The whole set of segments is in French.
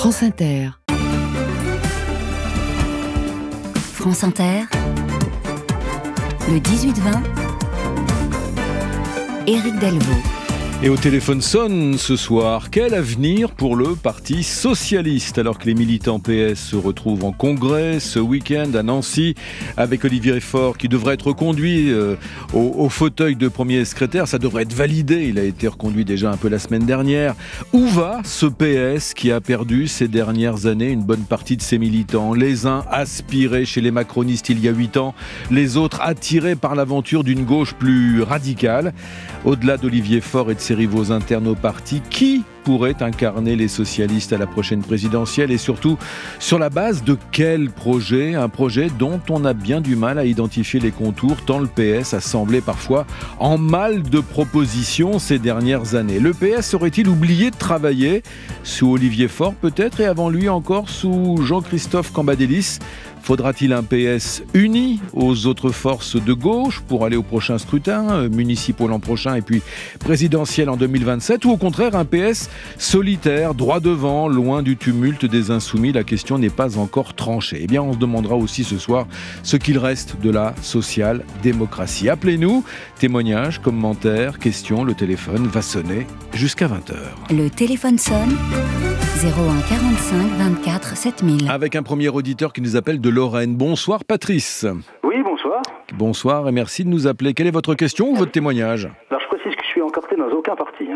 France Inter. France Inter, le 18-20, Éric Delvaux. Et au téléphone sonne ce soir, quel avenir pour le Parti Socialiste alors que les militants PS se retrouvent en congrès ce week-end à Nancy avec Olivier Faure qui devrait être reconduit au fauteuil de premier secrétaire. Ça devrait être validé, il a été reconduit déjà un peu la semaine dernière. Où va ce PS qui a perdu ces dernières années une bonne partie de ses militants? Les uns aspirés chez les macronistes il y a 8 ans, les autres attirés par l'aventure d'une gauche plus radicale. Au-delà d'Olivier Faure et de ses rivaux internes au parti, qui pourrait incarner les socialistes à la prochaine présidentielle et surtout sur la base de quel projet? Un projet dont on a bien du mal à identifier les contours tant le PS a semblé parfois en mal de propositions ces dernières années. Le PS aurait-il oublié de travailler sous Olivier Faure peut-être et avant lui encore sous Jean-Christophe Cambadélis? Faudra-t-il un PS uni aux autres forces de gauche pour aller au prochain scrutin, municipaux l'an prochain et puis présidentiel en 2027? Ou au contraire un PS solitaire, droit devant, loin du tumulte des insoumis? La question n'est pas encore tranchée. Eh bien, on se demandera aussi ce soir ce qu'il reste de la social-démocratie. Appelez-nous, témoignages, commentaires, questions, le téléphone va sonner jusqu'à 20h. Le téléphone sonne, 01 45 24 7000. Avec un premier auditeur qui nous appelle de Lorraine. Bonsoir Patrice. Oui, bonsoir. Bonsoir et merci de nous appeler. Quelle est votre question ou votre témoignage? Alors je précise que je suis encarté dans aucun parti.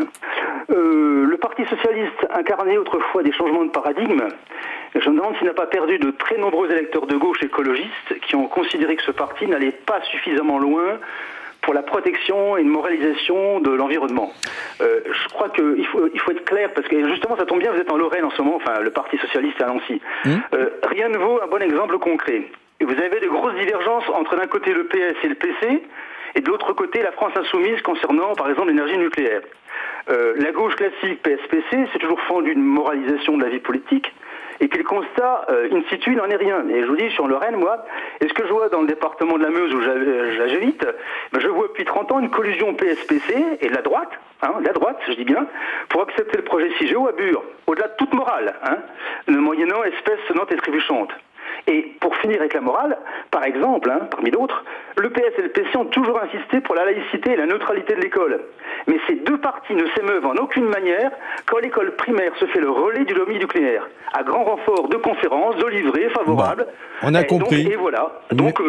Le Parti Socialiste incarnait autrefois des changements de paradigme. Je me demande s'il n'a pas perdu de très nombreux électeurs de gauche écologistes qui ont considéré que ce parti n'allait pas suffisamment loin pour la protection et une moralisation de l'environnement. Je crois qu'il faut être clair, parce que justement ça tombe bien, vous êtes en Lorraine en ce moment, enfin le Parti Socialiste à Nancy. Rien ne vaut un bon exemple concret. Vous avez de grosses divergences entre d'un côté le PS et le PC, et de l'autre côté la France Insoumise concernant par exemple l'énergie nucléaire. La gauche classique PS-PC s'est toujours fendue d'une moralisation de la vie politique, et puis le constat, in situ, n'en est rien. Et je vous dis, je suis en Lorraine, moi, et ce que je vois dans le département de la Meuse où j'habite, je vois depuis 30 ans une collusion PSPC et de la droite, je dis bien, pour accepter le projet CIGEO à Bure, au-delà de toute morale, moyennant espèces sonnantes et trébuchantes. Et pour finir avec la morale, par exemple, parmi d'autres, le PS et le PC ont toujours insisté pour la laïcité et la neutralité de l'école. Mais ces deux partis ne s'émeuvent en aucune manière quand l'école primaire se fait le relais du lobby nucléaire, à grand renfort de conférences, de livrets favorables. Bon, on a compris. Voilà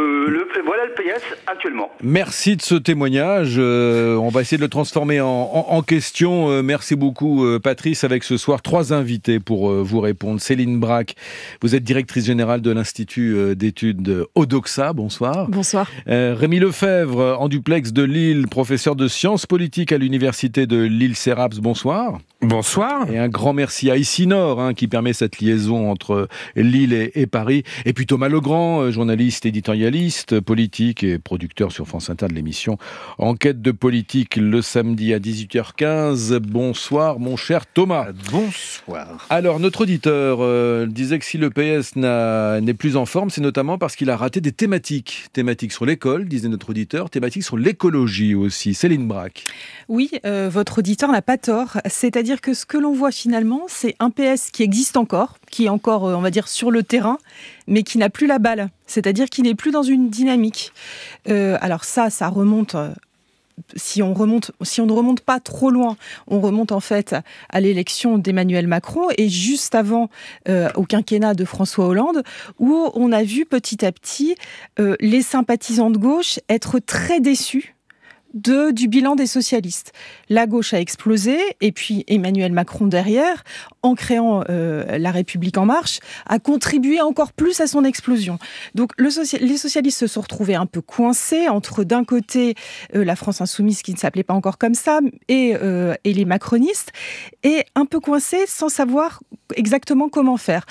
le PS actuellement. Merci de ce témoignage. On va essayer de le transformer en question. Merci beaucoup Patrice, avec ce soir 3 invités pour vous répondre. Céline Braque, vous êtes directrice générale de l'Institut d'études Odoxa. Bonsoir. Bonsoir. Rémi Lefebvre, en duplex de Lille, professeur de sciences politiques à l'université de Lille-Céraps. Bonsoir. Bonsoir. Et un grand merci à Ici-Nord qui permet cette liaison entre Lille et Paris. Et puis Thomas Legrand, journaliste, éditorialiste, politique et producteur sur France Inter de l'émission Enquête de politique le samedi à 18h15. Bonsoir mon cher Thomas. Bonsoir. Alors notre auditeur disait que si le PS n'est plus en forme, c'est notamment parce qu'il a raté des thématiques. Thématiques sur l'école, disait notre auditeur, thématiques sur l'écologie aussi. Céline Braque. Oui, votre auditeur n'a pas tort. C'est-à-dire que ce que l'on voit finalement, c'est un PS qui existe encore, qui est encore, on va dire, sur le terrain, mais qui n'a plus la balle. C'est-à-dire qu'il n'est plus dans une dynamique. Alors ça remonte... Si on ne remonte pas trop loin, on remonte en fait à l'élection d'Emmanuel Macron et juste avant au quinquennat de François Hollande, où on a vu petit à petit les sympathisants de gauche être très déçus du bilan des socialistes. La gauche a explosé et puis Emmanuel Macron derrière, en créant La République En Marche, a contribué encore plus à son explosion. Donc les socialistes se sont retrouvés un peu coincés entre d'un côté la France Insoumise qui ne s'appelait pas encore comme ça et les macronistes, et un peu coincés sans savoir exactement comment faire.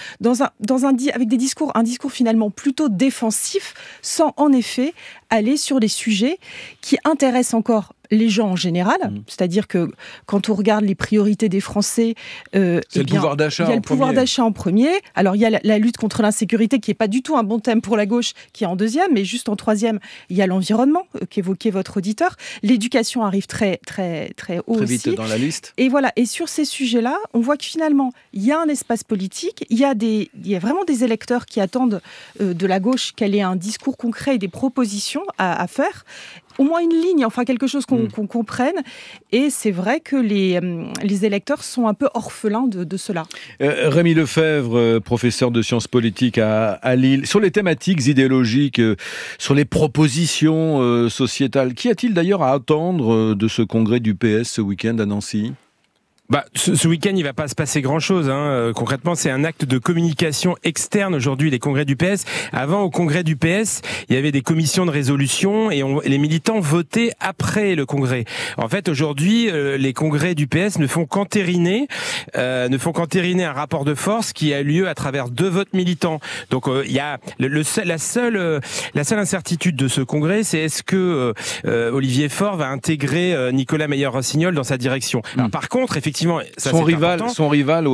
Avec un discours finalement plutôt défensif, sans en effet aller sur les sujets qui intéressent encore les gens en général, c'est-à-dire que quand on regarde les priorités des Français, c'est le pouvoir d'achat. Il y a le pouvoir d'achat en premier. Alors il y a la lutte contre l'insécurité qui n'est pas du tout un bon thème pour la gauche, qui est en deuxième, mais juste en troisième, il y a l'environnement qu'évoquait votre auditeur. L'éducation arrive très très très haut très aussi. vite dans la liste. Et voilà. Et sur ces sujets-là, on voit que finalement il y a un espace politique, il y a vraiment des électeurs qui attendent de la gauche qu'elle ait un discours concret et des propositions à faire. Au moins une ligne, enfin quelque chose qu'on comprenne. Et c'est vrai que les électeurs sont un peu orphelins de cela. Rémi Lefebvre, professeur de sciences politiques à Lille, sur les thématiques idéologiques, sur les propositions sociétales, qu'y a-t-il d'ailleurs à attendre de ce congrès du PS ce week-end à Nancy ? Ce week-end, il va pas se passer grand-chose. Concrètement, c'est un acte de communication externe aujourd'hui, les congrès du PS. Avant, au congrès du PS, il y avait des commissions de résolution et les militants votaient après le congrès. En fait, aujourd'hui, les congrès du PS ne font qu'entériner un rapport de force qui a lieu à travers 2 votes militants. Donc, il y a la seule incertitude de ce congrès, c'est est-ce que Olivier Faure va intégrer Nicolas Meyer-Rossignol dans sa direction. Alors, par contre, effectivement, ça, son rival sur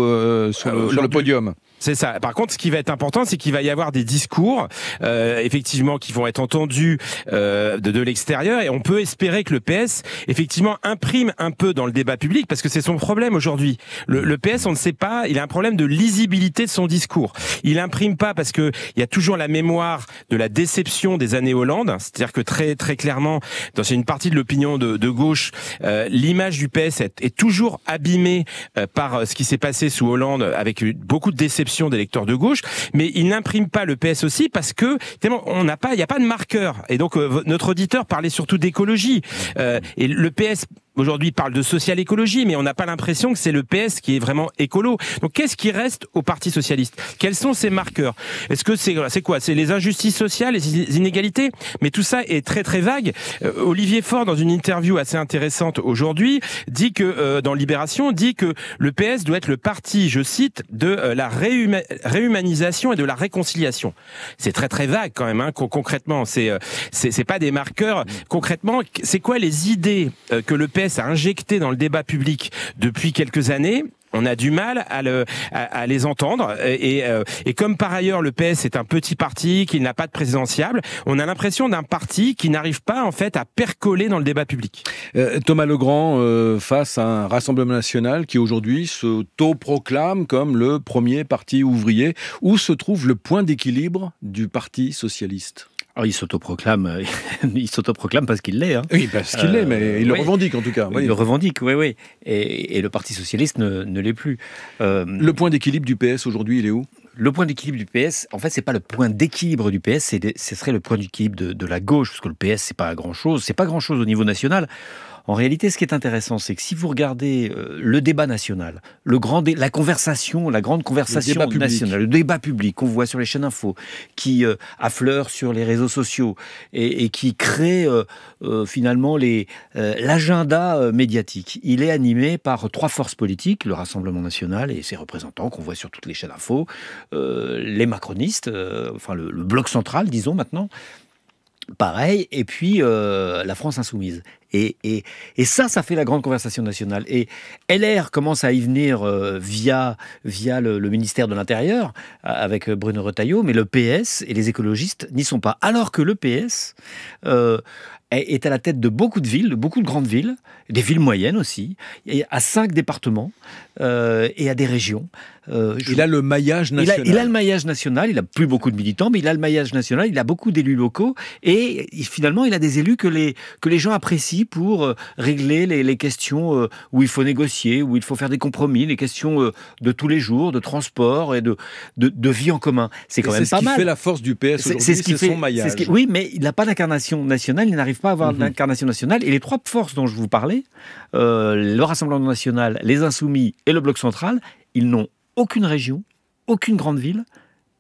le podium. C'est ça. Par contre, ce qui va être important, c'est qu'il va y avoir des discours, effectivement, qui vont être entendus de l'extérieur, et on peut espérer que le PS, effectivement, imprime un peu dans le débat public, parce que c'est son problème aujourd'hui. Le PS, on ne sait pas, il a un problème de lisibilité de son discours. Il imprime pas parce que il y a toujours la mémoire de la déception des années Hollande, c'est-à-dire que très très clairement, dans une partie de l'opinion de gauche, l'image du PS est toujours abîmée par ce qui s'est passé sous Hollande, avec beaucoup de déception des lecteurs de gauche, mais il n'imprime pas le PS aussi parce que tellement il n'y a pas de marqueur. Et donc notre auditeur parlait surtout d'écologie. Et le PS aujourd'hui parle de social-écologie, mais on n'a pas l'impression que c'est le PS qui est vraiment écolo. Donc qu'est-ce qui reste au Parti socialiste ? Quels sont ces marqueurs ? Est-ce que c'est quoi ? C'est les injustices sociales, les inégalités ? Mais tout ça est très très vague. Olivier Faure, dans une interview assez intéressante aujourd'hui, dit que dans Libération, dit que le PS doit être le parti, je cite, de la réhumanisation et de la réconciliation. C'est très très vague quand même. Concrètement, c'est pas des marqueurs. Concrètement, c'est quoi les idées que le PS a injectées dans le débat public depuis quelques années ? On a du mal à les entendre. Et comme par ailleurs le PS est un petit parti, qu'il n'a pas de présidentiable, on a l'impression d'un parti qui n'arrive pas en fait à percoler dans le débat public. Thomas Legrand, face à un Rassemblement national qui aujourd'hui s'autoproclame comme le premier parti ouvrier, où se trouve le point d'équilibre du Parti socialiste ? Alors, il s'autoproclame parce qu'il l'est. Oui, parce qu'il l'est, mais il le revendique en tout cas. Il le revendique, oui. Et le Parti socialiste ne l'est plus. Le point d'équilibre du PS aujourd'hui, il est où ? Le point d'équilibre du PS, en fait, c'est pas le point d'équilibre du PS, ce serait le point d'équilibre de la gauche, parce que le PS, c'est pas grand-chose au niveau national. En réalité, ce qui est intéressant, c'est que si vous regardez le débat national, la grande conversation nationale, le débat public qu'on voit sur les chaînes info, qui affleure sur les réseaux sociaux et qui crée finalement l'agenda médiatique, il est animé par 3 forces politiques, le Rassemblement national et ses représentants qu'on voit sur toutes les chaînes info, les macronistes, le bloc central, disons maintenant, pareil, et puis la France insoumise. Et ça fait la grande conversation nationale. Et LR commence à y venir via le ministère de l'Intérieur, avec Bruno Retailleau, mais le PS et les écologistes n'y sont pas. Alors que le PS est à la tête de beaucoup de villes, de beaucoup de grandes villes, des villes moyennes aussi, et à 5 départements et à des régions. Il a le maillage national. Il a le maillage national, il n'a plus beaucoup de militants, mais il a le maillage national, il a beaucoup d'élus locaux, et finalement il a des élus que les gens apprécient pour régler les questions où il faut négocier, où il faut faire des compromis, les questions de tous les jours, de transport et de vie en commun. C'est quand même pas mal. C'est ce qui fait la force du PS aujourd'hui, c'est son maillage. Oui, mais il n'a pas d'incarnation nationale, il n'arrive pas à avoir d'incarnation nationale, et les 3 forces dont je vous parlais, le Rassemblement national, les Insoumis et le Bloc central, ils n'ont aucune région, aucune grande ville et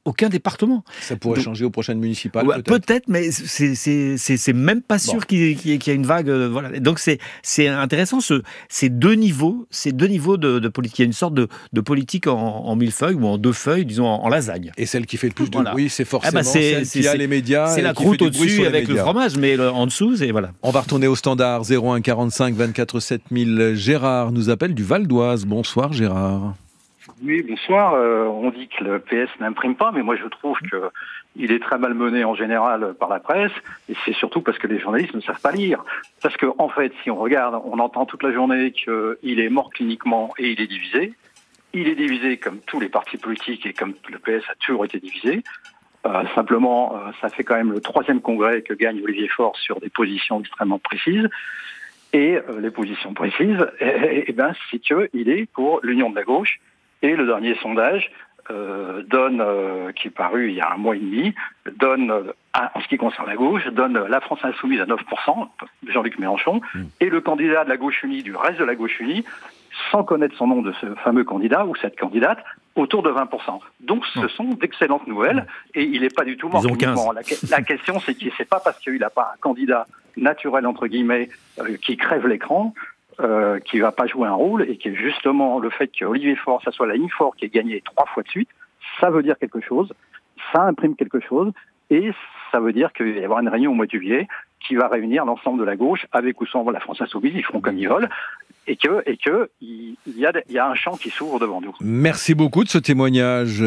aucun département. Ça pourrait changer aux prochaines municipales, peut-être, mais c'est même pas sûr qu'il y ait une vague. Voilà. Donc c'est intéressant, ces deux niveaux de politique. Il y a une sorte de politique en millefeuille ou en deux feuilles, disons en lasagne. Et celle qui fait le plus de bruit, c'est forcément celle qui a les médias. C'est la croûte au-dessus avec le fromage, mais en dessous, c'est voilà. On va retourner au standard 01 45 24 7000. Gérard nous appelle du Val d'Oise. Bonsoir Gérard. Oui, bonsoir. On dit que le PS n'imprime pas, mais moi je trouve qu'il est très malmené en général par la presse, et c'est surtout parce que les journalistes ne savent pas lire. Parce que en fait, si on regarde, on entend toute la journée qu'il est mort cliniquement et il est divisé. Il est divisé comme tous les partis politiques et comme le PS a toujours été divisé. Simplement, ça fait quand même le 3e congrès que gagne Olivier Faure sur des positions extrêmement précises. Et les positions précises, c'est qu'il est pour l'union de la gauche. Et le dernier sondage donne, qui est paru il y a un mois et demi, donne, en ce qui concerne la gauche, donne la France insoumise à 9%, Jean-Luc Mélenchon, et le candidat de la gauche unie, du reste de la gauche unie, sans connaître son nom de ce fameux candidat ou cette candidate, autour de 20%. Donc ce sont d'excellentes nouvelles, et il n'est pas du tout mort. La question, c'est que c'est pas parce qu'il n'a pas un candidat naturel, entre guillemets, qui crève l'écran, qui va pas jouer un rôle, et qui est justement le fait qu'Olivier Faure, ça soit la ligne Faure qui ait gagné 3 fois de suite, ça veut dire quelque chose, ça imprime quelque chose, et ça veut dire qu'il va y avoir une réunion au mois de juillet qui va réunir l'ensemble de la gauche, avec ou sans la France insoumise, ils feront comme ils veulent, et que il y a un champ qui s'ouvre devant nous. Merci beaucoup de ce témoignage,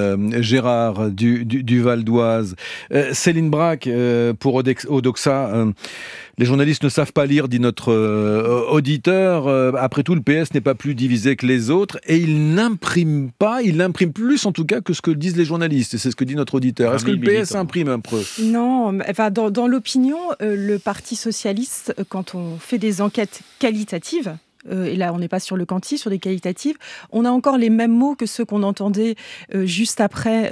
Gérard du Val d'Oise. Céline Braque, pour Odoxa, les journalistes ne savent pas lire, dit notre auditeur. Après tout, le PS n'est pas plus divisé que les autres, et il n'imprime pas, il imprime plus en tout cas que ce que disent les journalistes, et c'est ce que dit notre auditeur. Est-ce que le PS imprime un peu ? Non, enfin, dans l'opinion, le Parti socialiste, quand on fait des enquêtes qualitatives, et là on n'est pas sur le quanti, sur des qualitatives, on a encore les mêmes mots que ceux qu'on entendait juste après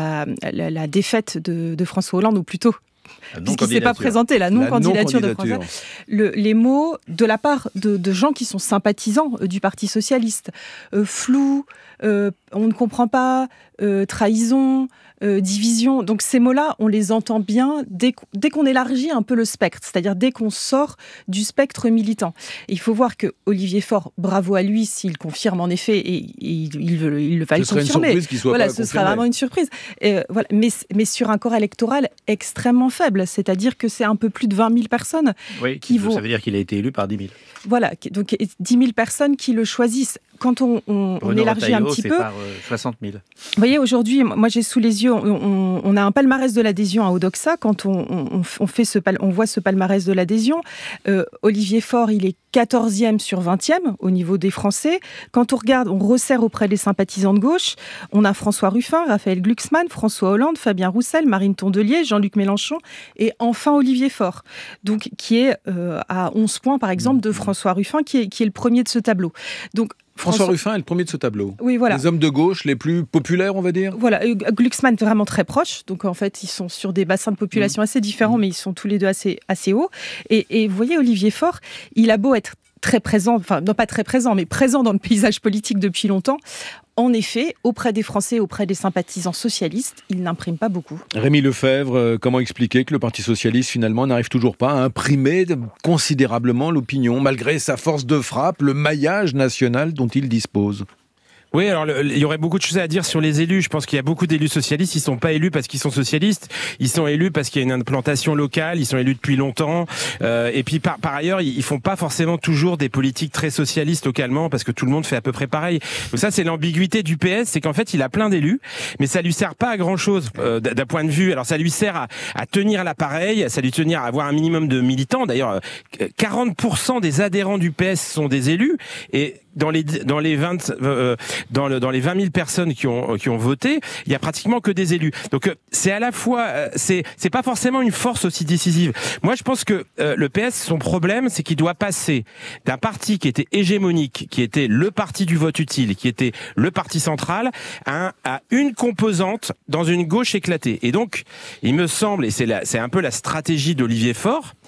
la défaite de François Hollande, ou plutôt puisqu'il ne s'est pas présenté, la non-candidature de François. Les mots de la part de gens qui sont sympathisants du Parti socialiste, flou, on ne comprend pas, trahison, division. Donc ces mots-là, on les entend bien dès qu'on élargit un peu le spectre, c'est-à-dire dès qu'on sort du spectre militant. Et il faut voir que Olivier Faure, bravo à lui s'il confirme en effet, et il va le confirmer. Ce serait une surprise qu'il soit pas confirmé. Ce sera vraiment une surprise. Voilà. Mais sur un corps électoral extrêmement faible, c'est-à-dire que c'est un peu plus de 20 000 personnes qui vont... Ça veut dire qu'il a été élu par 10 000. Voilà, donc 10 000 personnes qui le choisissent. Quand on élargit un petit peu... c'est par 60 000. Vous voyez, aujourd'hui, moi j'ai sous les yeux, on a un palmarès de l'adhésion à Odoxa. Quand on voit ce palmarès de l'adhésion, Olivier Faure, il est 14e sur 20e au niveau des Français. Quand on regarde, on resserre auprès des sympathisants de gauche, on a François Ruffin, Raphaël Glucksmann, François Hollande, Fabien Roussel, Marine Tondelier, Jean-Luc Mélenchon et enfin Olivier Faure, donc, qui est à 11 points par exemple de François Ruffin, qui est le premier de ce tableau. Donc, François Ruffin est le premier de ce tableau. Oui, voilà. Les hommes de gauche les plus populaires, on va dire. Voilà, Glucksmann vraiment très proche. Donc en fait, ils sont sur des bassins de population assez différents, mais ils sont tous les deux assez hauts. Et vous voyez, Olivier Faure, il a beau être très présent, enfin non pas très présent, mais présent dans le paysage politique depuis longtemps. En effet, auprès des Français, auprès des sympathisants socialistes, il n'imprime pas beaucoup. Rémi Lefebvre, comment expliquer que le Parti socialiste, finalement, n'arrive toujours pas à imprimer considérablement l'opinion, malgré sa force de frappe, le maillage national dont il dispose ? Oui, alors il y aurait beaucoup de choses à dire sur les élus. Je pense qu'il y a beaucoup d'élus socialistes. Ils sont pas élus parce qu'ils sont socialistes. Ils sont élus parce qu'il y a une implantation locale. Ils sont élus depuis longtemps. Et puis par ailleurs, ils font pas forcément toujours des politiques très socialistes localement parce que tout le monde fait à peu près pareil. Donc ça, c'est l'ambiguïté du PS, c'est qu'en fait, il a plein d'élus, mais ça lui sert pas à grand chose d'un point de vue. Alors ça lui sert à tenir l'appareil, ça lui tenir à avoir un minimum de militants. D'ailleurs, 40% des adhérents du PS sont des élus, et dans les 20 000 personnes qui ont voté, il y a pratiquement que des élus. Donc c'est à la fois c'est pas forcément une force aussi décisive. Moi je pense que le PS, son problème, c'est qu'il doit passer d'un parti qui était hégémonique, qui était le parti du vote utile, qui était le parti central, à une composante dans une gauche éclatée. Et donc il me semble, et c'est un peu la stratégie d'Olivier Faure,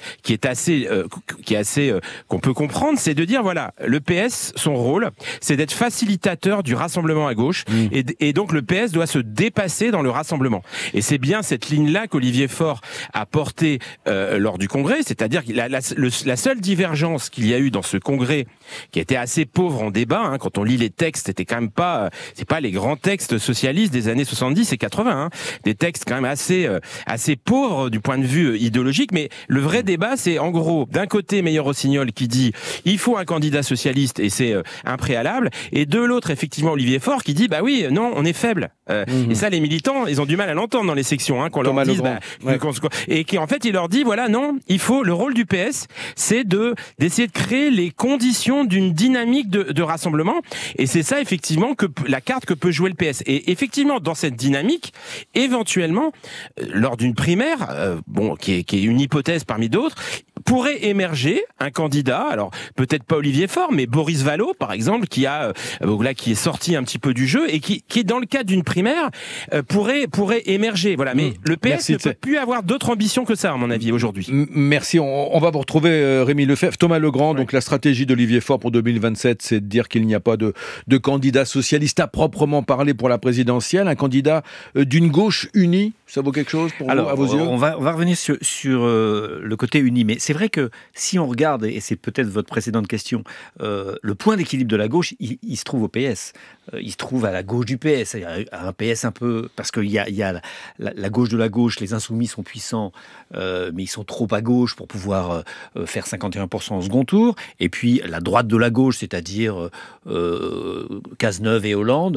qui est assez qu'on peut comprendre, c'est de dire voilà, le PS, son rôle, c'est d'être facilitateur du rassemblement à gauche, et donc le PS doit se dépasser dans le rassemblement. Et c'est bien cette ligne-là qu'Olivier Faure a portée lors du congrès, c'est-à-dire que la seule divergence qu'il y a eu dans ce congrès, qui était assez pauvre en débat, hein, quand on lit les textes, c'était quand même pas, c'est pas les grands textes socialistes des années 70 et 80, hein, des textes quand même assez pauvres du point de vue idéologique, mais le vrai débat, c'est en gros, d'un côté, Meyer-Rossignol qui dit il faut un candidat socialiste et c'est un préalable, et de l'autre, effectivement, Olivier Faure qui dit bah oui, non, on est faible. Et ça, les militants, ils ont du mal à l'entendre dans les sections, hein, qu'on leur dise, et qui en fait, il leur dit voilà, non, le rôle du PS, c'est d'essayer de créer les conditions d'une dynamique de rassemblement, et c'est ça effectivement la carte que peut jouer le PS. Et effectivement, dans cette dynamique, éventuellement, lors d'une primaire, qui est une hypothèse parmi d'autres, pourrait émerger un candidat, alors peut-être pas Olivier Faure, mais Boris Vallaud, par exemple, qui est sorti un petit peu du jeu et qui dans le cadre d'une primaire, pourrait émerger. Voilà. Mais le PS ne peut plus avoir d'autres ambitions que ça, à mon avis, aujourd'hui. Merci. On va vous retrouver, Rémi Lefebvre. Thomas Legrand, donc la stratégie d'Olivier Faure pour 2027, c'est de dire qu'il n'y a pas de candidat socialiste à proprement parler pour la présidentielle, un candidat d'une gauche unie. Ça vaut quelque chose pour vous, à vos yeux ? On va revenir sur le côté uni, mais c'est vrai que si on regarde, et c'est peut-être votre précédente question, le point d'équilibre de la gauche, il se trouve au PS. Il se trouve à la gauche du PS, à un PS un peu... Parce qu'il y a la gauche de la gauche, les insoumis sont puissants, mais ils sont trop à gauche pour pouvoir faire 51% au second tour. Et puis la droite de la gauche, c'est-à-dire Cazeneuve et Hollande,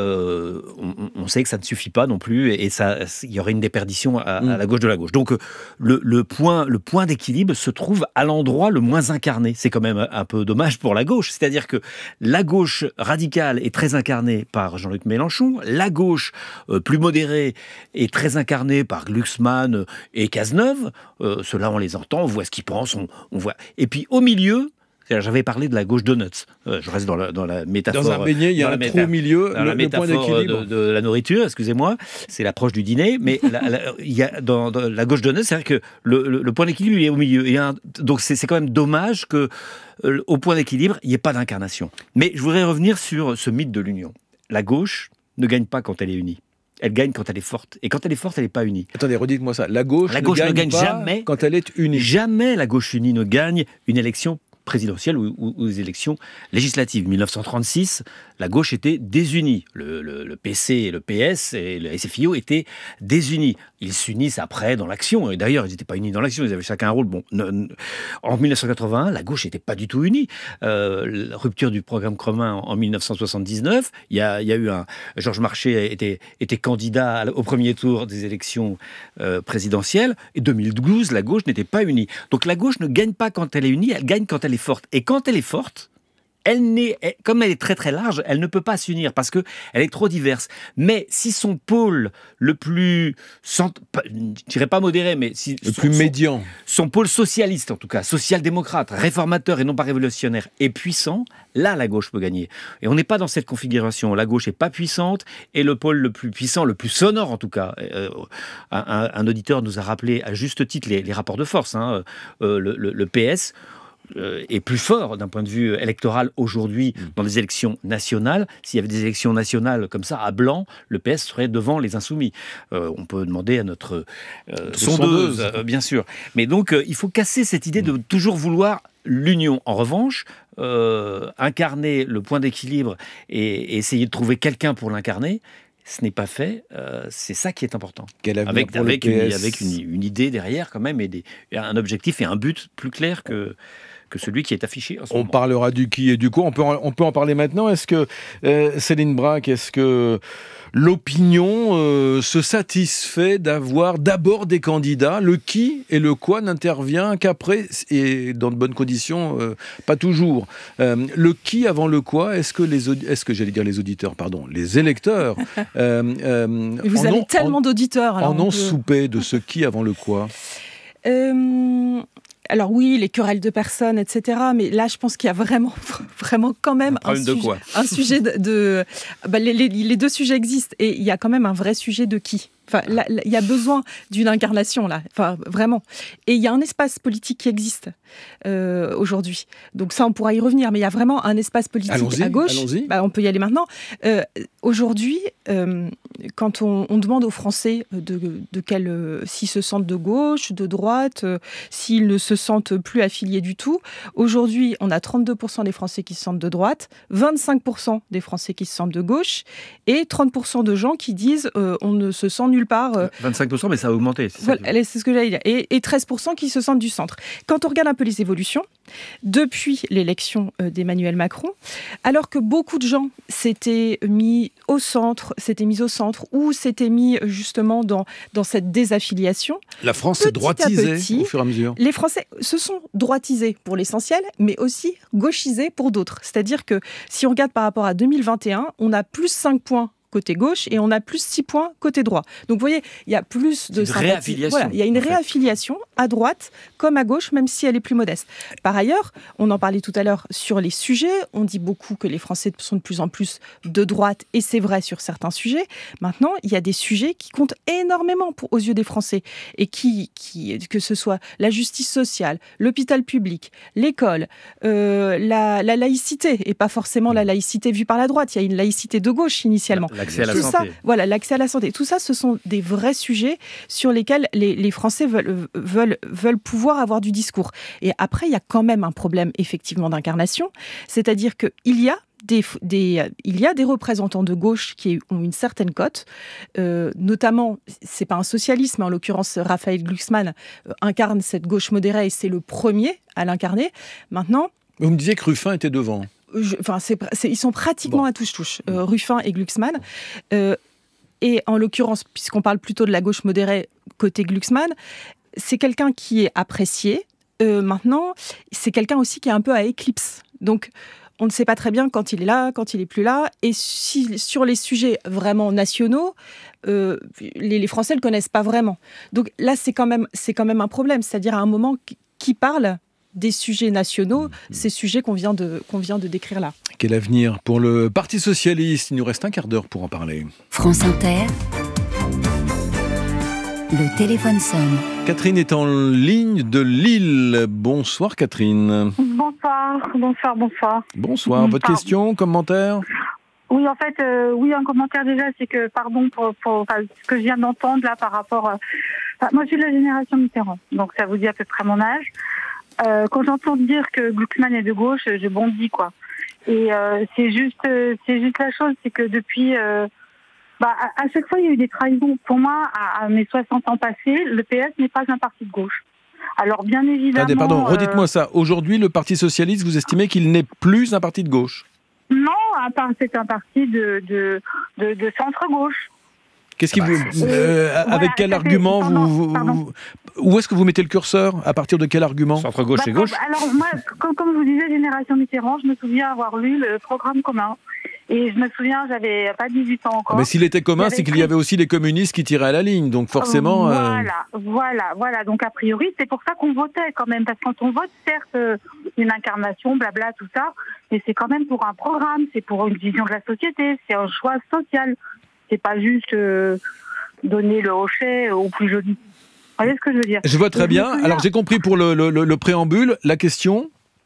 on sait que ça ne suffit pas non plus, et il y aurait une déperdition à la gauche de la gauche. Donc le point d'équilibre se trouve à l'endroit le moins incarné. C'est quand même un peu dommage pour la gauche. C'est-à-dire que la gauche radicale est très incarnée par Jean-Luc Mélenchon, la gauche plus modérée est très incarnée par Glucksmann et Cazeneuve. Ceux-là, on les entend, on voit ce qu'ils pensent, on voit. Et puis au milieu, j'avais parlé de la gauche donuts. Je reste dans la métaphore. Dans un beignet, il y a un trou au milieu, le point d'équilibre. De la nourriture, excusez-moi, c'est l'approche du dîner, mais il y a dans la gauche donuts, c'est-à-dire que le point d'équilibre, il est au milieu. Donc c'est quand même dommage que au point d'équilibre, il n'y ait pas d'incarnation. Mais je voudrais revenir sur ce mythe de l'union. La gauche ne gagne pas quand elle est unie. Elle gagne quand elle est forte. Et quand elle est forte, elle n'est pas unie. Attendez, redites-moi ça. La gauche ne gagne pas jamais quand elle est unie. Jamais la gauche unie ne gagne une élection présidentielle ou des élections législatives. 1936, la gauche était désunie. Le PC et le PS et le SFIO étaient désunis. Ils s'unissent après dans l'action. Et d'ailleurs, ils n'étaient pas unis dans l'action, ils avaient chacun un rôle. En 1981, la gauche n'était pas du tout unie. La rupture du programme commun en 1979, il y a eu Georges Marchais était candidat au premier tour des élections présidentielles. Et 2012, la gauche n'était pas unie. Donc la gauche ne gagne pas quand elle est unie, elle gagne quand elle est forte. Et quand elle est forte, comme elle est très très large, elle ne peut pas s'unir parce qu'elle est trop diverse. Mais si son pôle le plus, je dirais pas modéré, mais le plus médian, son pôle socialiste en tout cas, social-démocrate, réformateur et non pas révolutionnaire, est puissant, là la gauche peut gagner. Et on n'est pas dans cette configuration. La gauche n'est pas puissante et le pôle le plus puissant, le plus sonore en tout cas. Un auditeur nous a rappelé à juste titre les rapports de force. Le PS est plus fort d'un point de vue électoral aujourd'hui dans les élections nationales. S'il y avait des élections nationales comme ça, à blanc, le PS serait devant les Insoumis. On peut demander à notre sondeuse, bien sûr. Mais donc, il faut casser cette idée de toujours vouloir l'union. En revanche, incarner le point d'équilibre et essayer de trouver quelqu'un pour l'incarner, ce n'est pas fait, c'est ça qui est important. Avec une idée derrière quand même, et un objectif et un but plus clair que celui qui est affiché en ce moment. On parlera du qui et du quoi, on peut en parler maintenant. Est-ce que, Céline Bracq, est-ce que l'opinion se satisfait d'avoir d'abord des candidats ? Le qui et le quoi n'intervient qu'après, et dans de bonnes conditions, pas toujours. Le qui avant le quoi, est-ce que j'allais dire les auditeurs, pardon, les électeurs vous avez tellement d'auditeurs. En ont soupé de ce qui avant le quoi. Alors oui, les querelles de personnes, etc. Mais là, je pense qu'il y a vraiment quand même un sujet de... les deux sujets existent. Et il y a quand même un vrai sujet de qui. Enfin, il y a besoin d'une incarnation, là. Enfin, vraiment. Et il y a un espace politique qui existe aujourd'hui. Donc ça, on pourra y revenir. Mais il y a vraiment un espace politique à gauche. On peut y aller maintenant. Aujourd'hui, quand on demande aux Français s'ils se sentent de gauche, de droite, s'ils ne se sentent plus affiliés du tout, aujourd'hui, on a 32% des Français qui se sentent de droite, 25% des Français qui se sentent de gauche et 30% de gens qui disent on ne se sent nulle part. 25%, mais ça a augmenté. C'est ce que j'allais dire. Et 13% qui se sentent du centre. Quand on regarde un peu les évolutions, depuis l'élection d'Emmanuel Macron, alors que beaucoup de gens s'étaient mis au centre ou s'étaient mis justement dans cette désaffiliation. La France s'est droitisée au fur et à mesure. Les Français se sont droitisés pour l'essentiel, mais aussi gauchisés pour d'autres. C'est-à-dire que si on regarde par rapport à 2021, on a plus 5 points côté gauche et on a plus 6 points côté droit. Donc vous voyez, il y a plus de sympathie. Voilà, il y a une réaffiliation à droite comme à gauche, même si elle est plus modeste. Par ailleurs, on en parlait tout à l'heure sur les sujets, on dit beaucoup que les Français sont de plus en plus de droite et c'est vrai sur certains sujets. Maintenant, il y a des sujets qui comptent énormément aux yeux des Français et que ce soit la justice sociale, l'hôpital public, l'école, la laïcité et pas forcément la laïcité vue par la droite. Il y a une laïcité de gauche initialement. L'accès à la santé. L'accès à la santé. Tout ça, ce sont des vrais sujets sur lesquels les Français veulent pouvoir avoir du discours. Et après, il y a quand même un problème, effectivement, d'incarnation. C'est-à-dire qu'il y a des représentants de gauche qui ont une certaine cote, notamment, c'est pas un socialiste, mais en l'occurrence, Raphaël Glucksmann incarne cette gauche modérée et c'est le premier à l'incarner. Maintenant... Vous me disiez que Ruffin était devant. Ils sont pratiquement à touche-touche, Ruffin et Glucksmann. Et en l'occurrence, puisqu'on parle plutôt de la gauche modérée côté Glucksmann, c'est quelqu'un qui est apprécié. Maintenant, c'est quelqu'un aussi qui est un peu à éclipse. Donc, on ne sait pas très bien quand il est là, quand il est plus là. Et sur les sujets vraiment nationaux, les Français le connaissent pas vraiment. Donc là, c'est quand même un problème. C'est-à-dire à un moment qui parle des sujets nationaux, ces sujets qu'on vient de décrire là. Quel avenir pour le Parti Socialiste ? Il nous reste un quart d'heure pour en parler. France Inter, le téléphone sonne. Catherine est en ligne de Lille. Bonsoir Catherine. Bonsoir. Bonsoir, votre question, commentaire ? Oui, en fait, un commentaire déjà, c'est que, pardon pour ce que je viens d'entendre là par rapport... moi, je suis de la génération Mitterrand, donc ça vous dit à peu près mon âge. Quand j'entends dire que Glucksmann est de gauche, je bondis, quoi. Et c'est juste la chose, c'est que depuis... à chaque fois, il y a eu des trahisons. Pour moi, à mes 60 ans passés, le PS n'est pas un parti de gauche. Alors, bien évidemment... Pardon, redites-moi ça. Aujourd'hui, le Parti Socialiste, vous estimez qu'il n'est plus un parti de gauche ? Non, c'est un parti de centre-gauche. Qu'est-ce qui avec quel argument où est-ce que vous mettez le curseur ? À partir de quel argument ? Centre gauche et gauche. Alors moi, comme je vous disais, génération Mitterrand, je me souviens avoir lu le programme commun. Et je me souviens, j'avais pas 18 ans encore. Mais s'il était commun, c'est qu'il y avait aussi les communistes qui tiraient à la ligne. Donc forcément... Voilà. Donc a priori, c'est pour ça qu'on votait quand même. Parce que quand on vote, certes, une incarnation, blabla, tout ça, mais c'est quand même pour un programme, c'est pour une vision de la société, c'est un choix social. C'est pas juste donner le hochet au plus joli. Vous voyez ce que je veux dire ? Je vois très bien. Alors j'ai compris pour le préambule. La question ?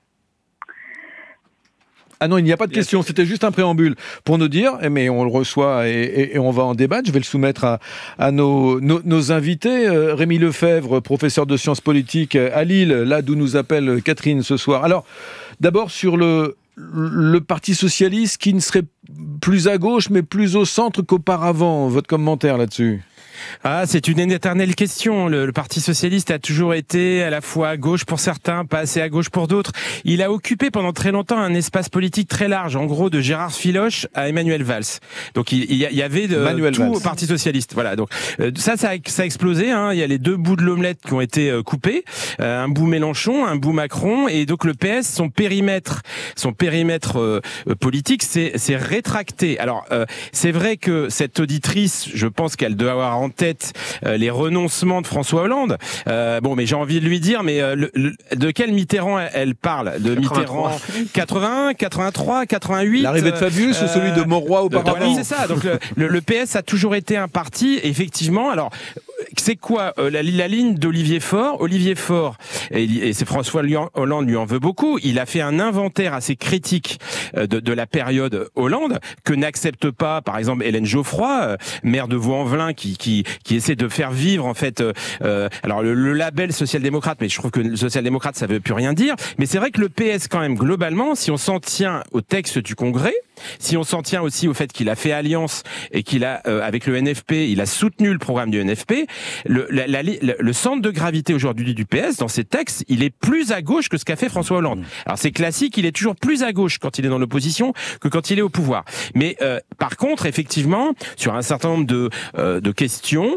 Ah non, il n'y a pas de question, c'était juste un préambule pour nous dire, mais on le reçoit et on va en débattre. Je vais le soumettre à nos invités. Rémi Lefebvre, professeur de sciences politiques à Lille, là d'où nous appelle Catherine ce soir. Alors, d'abord sur le Parti Socialiste qui ne serait plus à gauche mais plus au centre qu'auparavant. Votre commentaire là-dessus ? C'est une éternelle question. Le Parti Socialiste a toujours été à la fois à gauche pour certains, pas assez à gauche pour d'autres. Il a occupé pendant très longtemps un espace politique très large, en gros de Gérard Filoche à Emmanuel Valls. Donc il y avait tout au Parti Socialiste. Voilà. Donc ça a explosé. Il y a les deux bouts de l'omelette qui ont été coupés, un bout Mélenchon, un bout Macron, et donc le PS, son périmètre politique s'est rétracté. Alors c'est vrai que cette auditrice, je pense qu'elle doit avoir en tête les renoncements de François Hollande. Bon, mais j'ai envie de lui dire, mais de quel Mitterrand elle parle? De 83. Mitterrand 81, 83, 88. L'arrivée de Fabius ou celui de Monroy auparavant? Voilà, c'est ça. Donc le PS a toujours été un parti, effectivement. Alors, c'est quoi la ligne d'Olivier Faure? Olivier Faure, et c'est François Hollande lui en veut beaucoup, il a fait un inventaire assez critique de la période Hollande, que n'accepte pas, par exemple, Hélène Geoffroy, maire de Vaux-en-Velin, qui essaie de faire vivre, en fait, alors le label social-démocrate, mais je trouve que le social-démocrate, ça veut plus rien dire. Mais c'est vrai que le PS, quand même, globalement, si on s'en tient au texte du Congrès, si on s'en tient aussi au fait qu'il a fait alliance et qu'il a, avec le NFP, il a soutenu le programme du NFP, le centre de gravité aujourd'hui du PS, dans ses textes, il est plus à gauche que ce qu'a fait François Hollande. Alors c'est classique, il est toujours plus à gauche quand il est dans l'opposition que quand il est au pouvoir. Mais par contre, effectivement, sur un certain nombre de questions,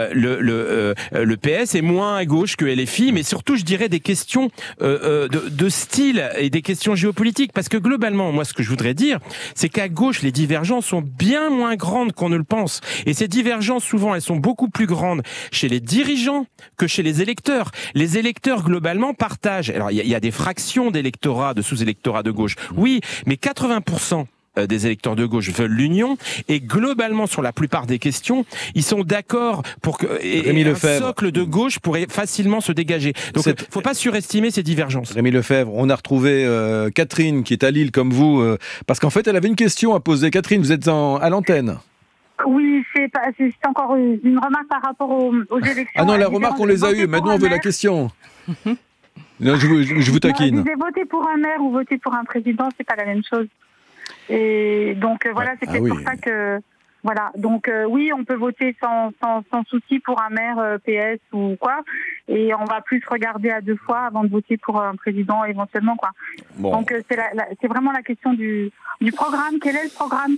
le PS est moins à gauche que LFI, mais surtout, je dirais, des questions de style et des questions géopolitiques. Parce que globalement, moi, ce que je voudrais dire, c'est qu'à gauche, les divergences sont bien moins grandes qu'on ne le pense. Et ces divergences, souvent, elles sont beaucoup plus grandes chez les dirigeants que chez les électeurs. Les électeurs, globalement, partagent. Alors, il y a des fractions d'électorat, de sous-électorat de gauche. Oui, mais 80% des électeurs de gauche veulent l'union, et globalement, sur la plupart des questions, ils sont d'accord pour que un socle de gauche pourrait facilement se dégager. Donc, il ne faut pas surestimer ces divergences. Rémi Lefebvre, on a retrouvé Catherine, qui est à Lille comme vous, parce qu'en fait, elle avait une question à poser. Catherine, vous êtes à l'antenne. Oui, c'est encore une remarque par rapport aux élections. Ah non, la remarque, on les a eues. Maintenant, on veut la question. Non, je vous taquine. Je disais, voter pour un maire ou voter pour un président, c'est pas la même chose. Et donc voilà, c'est peut-être pour ça que voilà. Donc oui, on peut voter sans souci pour un maire PS ou quoi, et on va plus regarder à deux fois avant de voter pour un président éventuellement, quoi. Bon. Donc c'est vraiment la question du programme. Quel est le programme?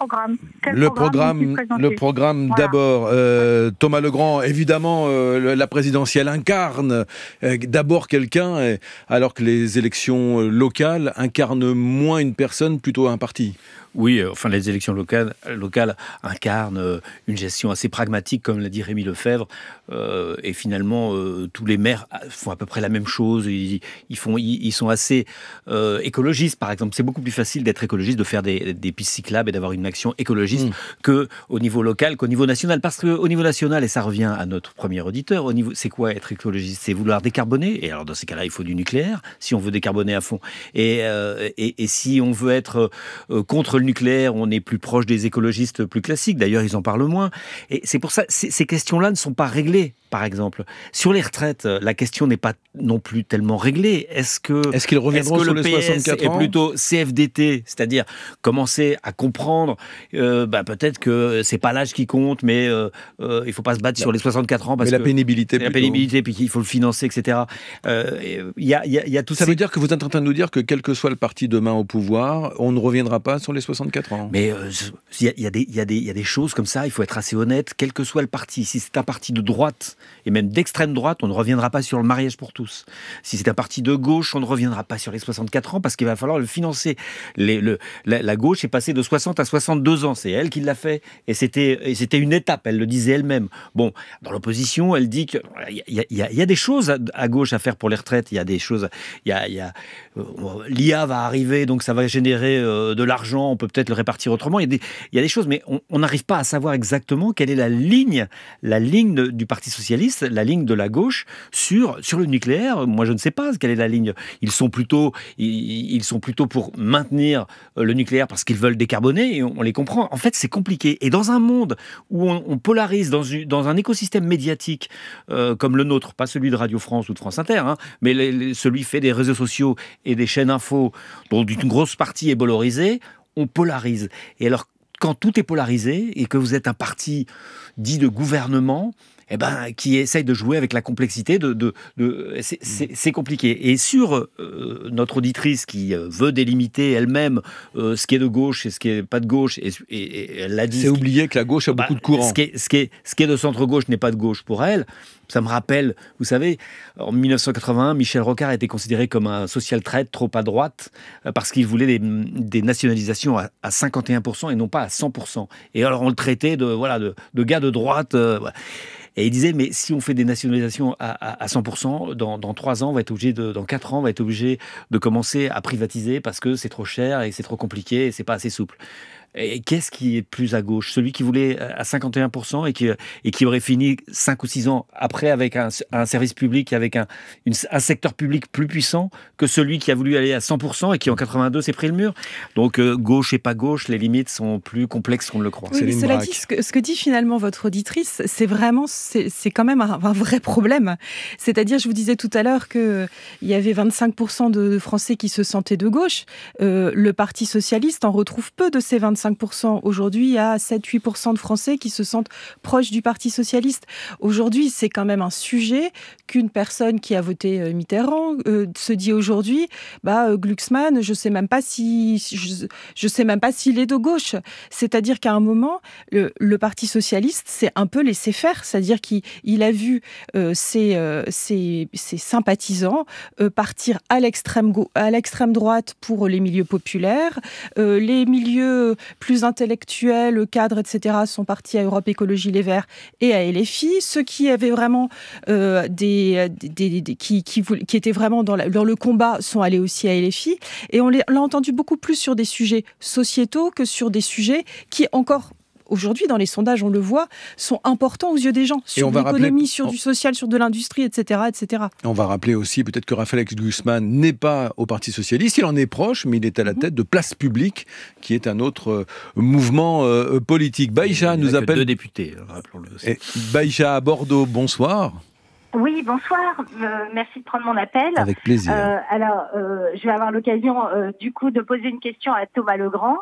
Le programme voilà. D'abord, Thomas Legrand, évidemment, la présidentielle incarne d'abord quelqu'un, alors que les élections locales incarnent moins une personne, plutôt un parti. Oui, enfin les élections locales incarnent une gestion assez pragmatique, comme l'a dit Rémi Lefebvre, et finalement tous les maires font à peu près la même chose. Ils sont assez écologistes, par exemple. C'est beaucoup plus facile d'être écologiste, de faire des pistes cyclables et d'avoir une action écologiste que au niveau local, qu'au niveau national. Parce qu'au niveau national, et ça revient à notre premier auditeur, c'est quoi être écologiste? C'est vouloir décarboner. Et alors dans ces cas-là, il faut du nucléaire si on veut décarboner à fond. Et si on veut être contre le nucléaire, on est plus proche des écologistes plus classiques. D'ailleurs, ils en parlent moins. Et c'est pour ça, ces questions-là ne sont pas réglées, par exemple. Sur les retraites, la question n'est pas non plus tellement réglée. Est-ce qu'ils reviendront sur les 64 ans ? Est plutôt CFDT, c'est-à-dire commencer à comprendre peut-être que c'est pas l'âge qui compte, mais il faut pas se battre sur les 64 ans parce que la pénibilité, puis qu'il faut le financer, etc. Il y a tout ça. Ça veut dire que vous êtes en train de nous dire que quel que soit le parti demain au pouvoir, on ne reviendra pas sur les 64 ans. Mais il y a des choses comme ça, il faut être assez honnête, quel que soit le parti. Si c'est un parti de droite, et même d'extrême droite, on ne reviendra pas sur le mariage pour tous. Si c'est un parti de gauche, on ne reviendra pas sur les 64 ans, parce qu'il va falloir le financer. La gauche est passée de 60 à 62 ans, c'est elle qui l'a fait, et c'était une étape, elle le disait elle-même. Bon, dans l'opposition, elle dit qu'il y a des choses à gauche à faire pour les retraites, il y a des choses, l'IA va arriver, donc ça va générer de l'argent, on peut peut-être le répartir autrement. Il y a des choses, mais on n'arrive pas à savoir exactement quelle est la ligne du Parti socialiste, la ligne de la gauche sur le nucléaire. Moi, je ne sais pas quelle est la ligne. Ils sont plutôt pour maintenir le nucléaire parce qu'ils veulent décarboner, et on les comprend. En fait, c'est compliqué. Et dans un monde où on polarise, dans un écosystème médiatique comme le nôtre, pas celui de Radio France ou de France Inter, mais celui fait des réseaux sociaux et des chaînes info, dont une grosse partie est polarisée, on polarise. Et alors, quand tout est polarisé et que vous êtes un parti dit de gouvernement, qui essaye de jouer avec la complexité c'est compliqué. Et sur notre auditrice qui veut délimiter elle-même ce qui est de gauche et ce qui est pas de gauche, et elle l'a dit. C'est oublier que la gauche a beaucoup de courants. Ce qui est de centre-gauche n'est pas de gauche pour elle. Ça me rappelle, vous savez, en 1981, Michel Rocard a été considéré comme un social traître trop à droite parce qu'il voulait des nationalisations à 51% et non pas à 100%. Et alors on le traitait de gars de droite. Et il disait, mais si on fait des nationalisations à 100%, dans 3 ans, dans 4 ans, on va être obligé de commencer à privatiser parce que c'est trop cher et c'est trop compliqué et c'est pas assez souple. Et qu'est-ce qui est plus à gauche ? Celui qui voulait à 51% et qui aurait fini 5 ou 6 ans après avec un service public, avec un secteur public plus puissant que celui qui a voulu aller à 100% et qui en 82 s'est pris le mur. Donc gauche et pas gauche, les limites sont plus complexes qu'on ne le croit. Oui, mais cela dit, ce que dit finalement votre auditrice, c'est quand même un vrai problème. C'est-à-dire, je vous disais tout à l'heure qu'il y avait 25% de Français qui se sentaient de gauche. Le Parti socialiste en retrouve peu de ces 25%. Aujourd'hui, il y a 7-8% de Français qui se sentent proches du Parti socialiste. Aujourd'hui, c'est quand même un sujet qu'une personne qui a voté Mitterrand se dit aujourd'hui, Glucksmann, je sais même pas s'il est de gauche. C'est-à-dire qu'à un moment, le Parti socialiste s'est un peu laissé faire. C'est-à-dire qu'il a vu ses sympathisants partir à l'extrême droite pour les milieux populaires, les milieux plus intellectuels, cadres, etc., sont partis à Europe Écologie Les Verts et à LFI. Ceux qui avaient vraiment qui étaient vraiment dans le combat sont allés aussi à LFI. Et on l'a entendu beaucoup plus sur des sujets sociétaux que sur des sujets qui encore aujourd'hui, dans les sondages, on le voit, sont importants aux yeux des gens. Sur l'économie, sur du social, sur de l'industrie, etc., etc. On va rappeler aussi peut-être que Raphaël Glucksmann n'est pas au Parti socialiste. Il en est proche, mais il est à la tête de Place Publique, qui est un autre mouvement politique. Baïcha nous appelle. 2 députés, rappelons-le aussi. Baïcha à Bordeaux, bonsoir. Oui, bonsoir. Merci de prendre mon appel. Avec plaisir. Je vais avoir l'occasion, du coup, de poser une question à Thomas Legrand.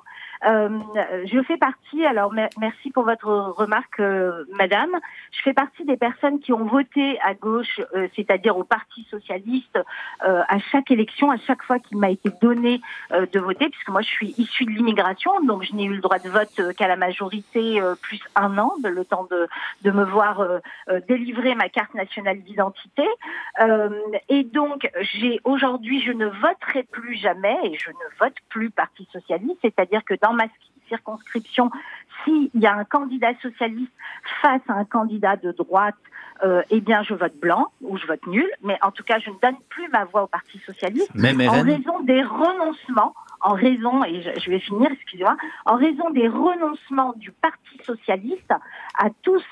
Je fais partie, alors merci pour votre remarque, madame, je fais partie des personnes qui ont voté à gauche, c'est-à-dire au Parti socialiste, à chaque élection, à chaque fois qu'il m'a été donné de voter, puisque moi je suis issue de l'immigration, donc je n'ai eu le droit de vote qu'à la majorité plus 1 an, le temps de me voir délivrer ma carte nationale d'identité. Et donc aujourd'hui je ne voterai plus jamais, et je ne vote plus Parti socialiste, c'est-à-dire que dans ma circonscription, s'il y a un candidat socialiste face à un candidat de droite, eh bien je vote blanc ou je vote nul, mais en tout cas je ne donne plus ma voix au Parti socialiste en raison des renoncements, et je vais finir, excusez-moi, en raison des renoncements du Parti socialiste à tous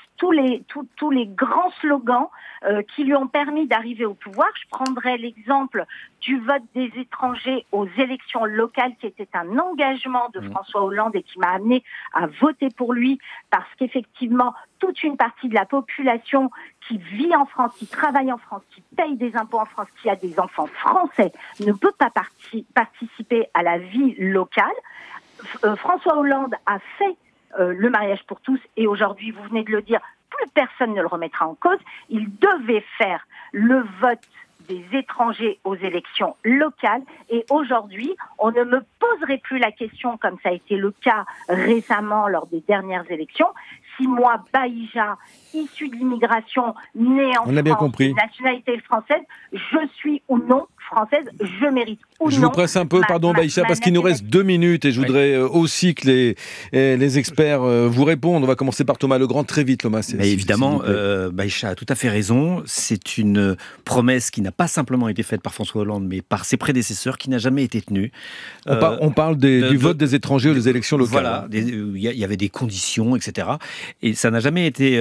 les grands slogans qui lui ont permis d'arriver au pouvoir. Je prendrai l'exemple du vote des étrangers aux élections locales, qui était un engagement de François Hollande et qui m'a amené à voter pour lui, parce qu'effectivement, toute une partie de la population qui vit en France, qui travaille en France, qui paye des impôts en France, qui a des enfants français, ne peut pas participer à la vie locale. François Hollande a fait le mariage pour tous, et aujourd'hui, vous venez de le dire, plus personne ne le remettra en cause. Il devait faire le vote des étrangers aux élections locales, et aujourd'hui, on ne me poserait plus la question, comme ça a été le cas récemment lors des dernières élections, si moi, Baïja, issue de l'immigration, née en France, nationalité française, je suis ou non française, je mérite ou non. Je vous presse un peu, pardon Baïcha, parce qu'il nous reste 2 minutes et je voudrais aussi que les experts vous répondent. On va commencer par Thomas Legrand très vite, Thomas. Évidemment, Baïcha a tout à fait raison. C'est une promesse qui n'a pas simplement été faite par François Hollande, mais par ses prédécesseurs, qui n'a jamais été tenue. On parle du vote des étrangers aux élections locales. Voilà, il y avait des conditions, etc. Et ça n'a jamais été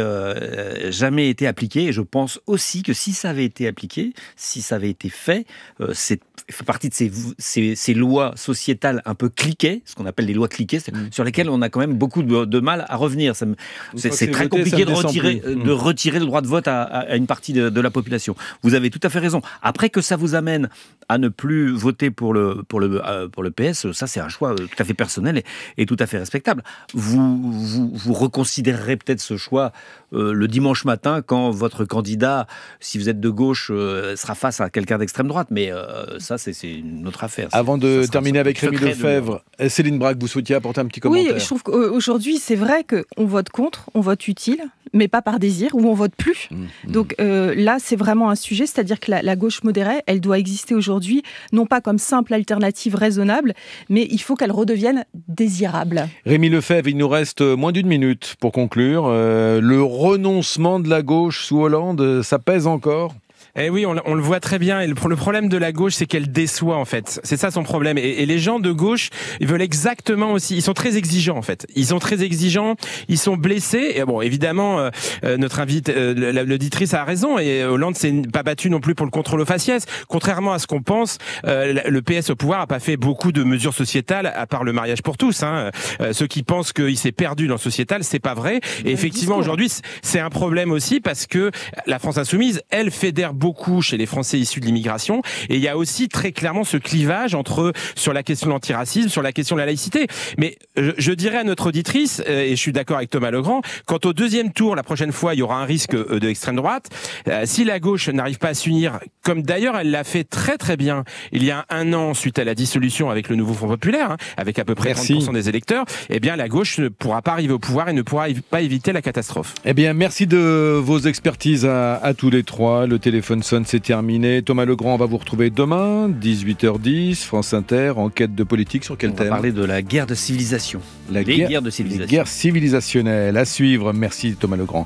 appliqué. Et je pense aussi que si ça avait été appliqué, si ça avait été fait, c'est fait partie de ces lois sociétales un peu cliquées, ce qu'on appelle les lois cliquées, sur lesquelles on a quand même beaucoup de mal à revenir. C'est très compliqué de retirer le droit de vote à une partie de la population. Vous avez tout à fait raison. Après, que ça vous amène à ne plus voter pour le PS, ça c'est un choix tout à fait personnel et tout à fait respectable. Vous reconsidérerez peut-être ce choix le dimanche matin quand votre candidat, si vous êtes de gauche, sera face à quelqu'un d'extrême droite. Mais ça, c'est une autre affaire. Avant de terminer avec Rémi Lefebvre, Céline Bracq, vous souhaitiez apporter un petit commentaire? Oui, je trouve qu'aujourd'hui, c'est vrai qu'on vote contre, on vote utile, mais pas par désir, ou on vote plus. Donc là, c'est vraiment un sujet, c'est-à-dire que la gauche modérée, elle doit exister aujourd'hui, non pas comme simple alternative raisonnable, mais il faut qu'elle redevienne désirable. Rémi Lefebvre, il nous reste moins d'une minute pour conclure. Le renoncement de la gauche sous Hollande, ça pèse encore? Eh oui, on le voit très bien. Et le problème de la gauche, c'est qu'elle déçoit, en fait. C'est ça son problème. Et les gens de gauche, ils veulent exactement aussi. Ils sont très exigeants, en fait. Ils sont très exigeants. Ils sont blessés. Et bon, évidemment, notre invite, l'auditrice a raison. Et Hollande s'est pas battu non plus pour le contrôle aux faciès. Contrairement à ce qu'on pense, le PS au pouvoir a pas fait beaucoup de mesures sociétales, à part le mariage pour tous. Ceux qui pensent qu'il s'est perdu dans le sociétal, c'est pas vrai. Et effectivement, aujourd'hui, c'est un problème aussi parce que la France insoumise, elle fédère beaucoup chez les Français issus de l'immigration, et il y a aussi très clairement ce clivage sur la question de l'antiracisme, sur la question de la laïcité. Mais je dirais à notre auditrice, et je suis d'accord avec Thomas Legrand, quand au deuxième tour, la prochaine fois, il y aura un risque de l'extrême droite, si la gauche n'arrive pas à s'unir, comme d'ailleurs elle l'a fait très très bien il y a un an suite à la dissolution avec le nouveau Front Populaire, avec à peu près 30% des électeurs, eh bien la gauche ne pourra pas arriver au pouvoir et ne pourra pas éviter la catastrophe. Eh bien, merci de vos expertises à tous les trois. Le téléphone sonne, c'est terminé. Thomas Legrand, on va vous retrouver demain, 18h10, France Inter, enquête de politique sur quel thème? On va parler de la guerre de civilisation. Les guerres civilisationnelles à suivre. Merci Thomas Legrand.